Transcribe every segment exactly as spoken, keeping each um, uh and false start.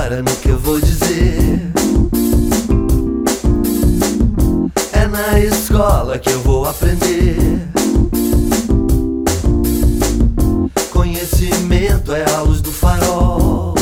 repara no que eu vou dizer. É na escola que eu vou aprender. Conhecimento é a luz do farol.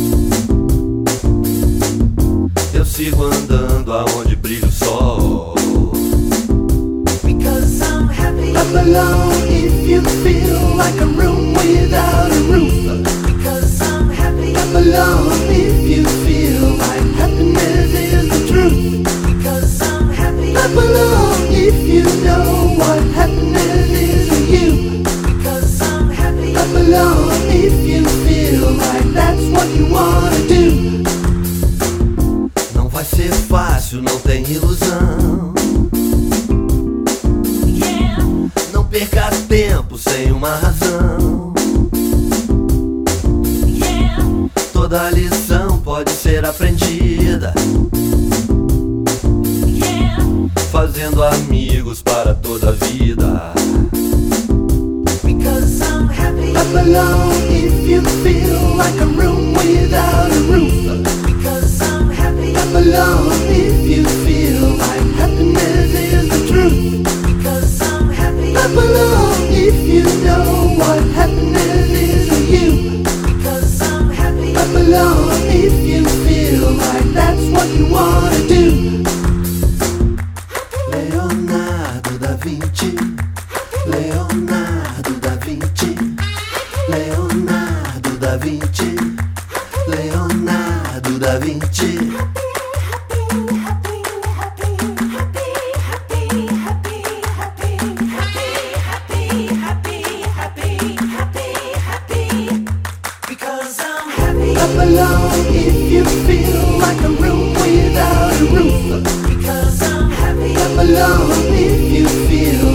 Eu sigo andando aonde brilha o sol. Because I'm happy. Clap along if you feel like a room without a roof. Because I'm happy. Clap along if you feel like happiness is the truth. Because I'm happy. Clap along if you know what happiness is for you. Because I'm happy. Clap along if you feel like that's what you wanna do. Não vai ser fácil, não tem ilusão. Yeah. Não perca tempo sem uma razão. Yeah. Toda lição pode ser aprendida, Yeah. fazendo amigos para toda a vida. Because I'm happy. Clap along if you feel like a room without a roof. Because I'm happy. Clap along if you feel like happiness is the truth. Because I'm happy. Clap along if you know what happiness is for you. Because I'm happy. Clap along if you feel like that's what you wanna do. Leonardo da Vinci, Leonardo da Vinci, Leonardo da Vinci, Leonardo da Vinci. Clap along if you feel like a room without a roof. Because I'm happy. Clap along if you feel